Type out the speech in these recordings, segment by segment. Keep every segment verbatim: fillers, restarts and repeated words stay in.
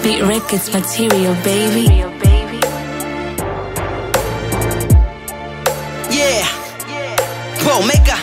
Beat Records material, baby. Yeah, Pro Maker.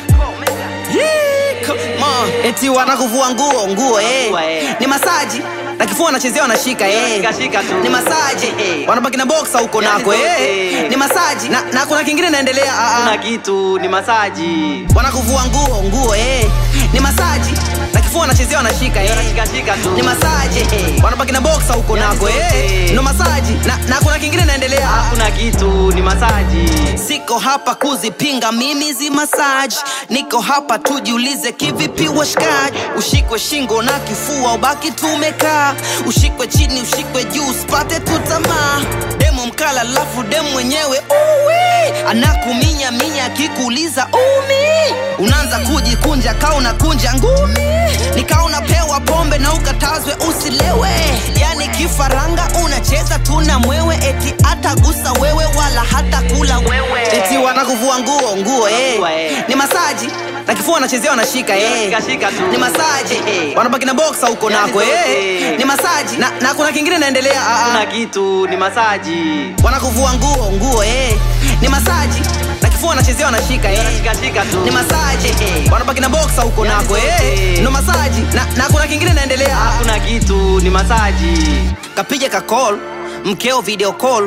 Yeah, come on. Eti wanakuvua nguo nguo eh. Ni masaji na kifua wanachezea wanashika eh. Ni masaji wanabaki na boxa huko nako eh. Ni masaji na, na kuna kingine naendelea ah kuna kitu ni masaji. Wanakuvua nguo nguo eh. Ni masaji na kifua wanachezea wanashika eh. Ni masaji wanabaki na boxa huko nako eh. No masaji na, na kuna kingine naendelea ah kuna kitu ni masaji. Siko hapa kuzipinga mimi zi massage. Niko hapa tujiulize kivipi washikaji. Ushikwe shingo na kifua ubaki tumekaa. Ushikwe chini ushikwe juu usipate tutamaa. Demo mkala lafu demo mwenyewe uwi anakuminya minya kikuuliza umi. Unaanza kujikunja kaa unakunja ngumi. Nika unapewa pombe na ukatazwe usilewe. Yani kifaranga unacheza tuna mwewe. Eti atagusa wewe wala hata kula wewe. Eti wanakuvua nguo nguo eh. Ni masaji na kifua wanachezea wanashika eh. Ni masaji wanabaki na boxa huko nako eh. Ni masaji na, na kuna kingine naendelea ah kuna kitu ni masaji. Wanakuvua nguo nguo eh. Ni masaji na kifua wanachezea wanashika eh. Ni masaji wanabaki na boxa huko nako eh. No masaji na, na kuna kingine naendelea ah kuna kitu ni masaji. Kapige ka call mkeo video call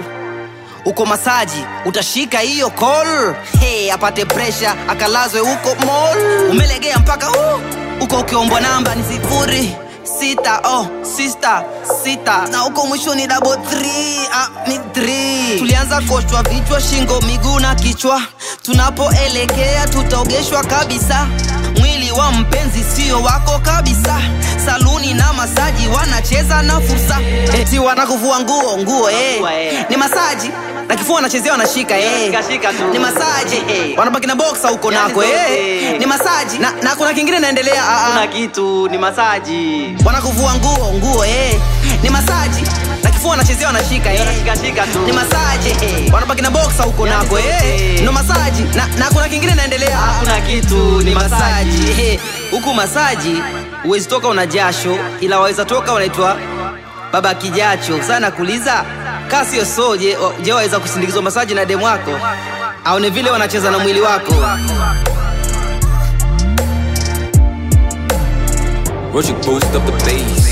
uko masaji utashika hiyo call. Hey, apate pressure akalazwe huko mall. Umelegea mpaka uh, uko ukiombwa namba ni sifuri sita oh sister sita na uko mwisho ni double three ah ni three. Tulianza koshwa vichwa shingo miguu na kichwa. Tunapoelekea tutaogeshwa kabisa. Mwili wa mpenzi sio wako kabisa. Saluni na masaji wanacheza na fursa. Eti wanakuvua nguo nguo eh. Ni masaji na kifua wanachezea wanashika eh. Ni masaji wanabaki na boxa huko nako eh. Ni masaji na, na kuna kingine naendelea ah kuna kitu ni masaji. Wanakuvua nguo nguo eh. Ni masaji na kifua wanachezea wanashika eh. Ni masaji wanabaki na boxa huko nako eh. No masaji na, na kuna kingine naendelea ah kuna kitu ni masaji eh. Huku masaji uwezi toka una jasho ila waweza toka unaitwa baba kijacho. Sana kuuliza kasi yo soje je waweza kusindikizwa masaji na demu wako au ni vile wanacheza na mwili wako. Roger boost up the bass.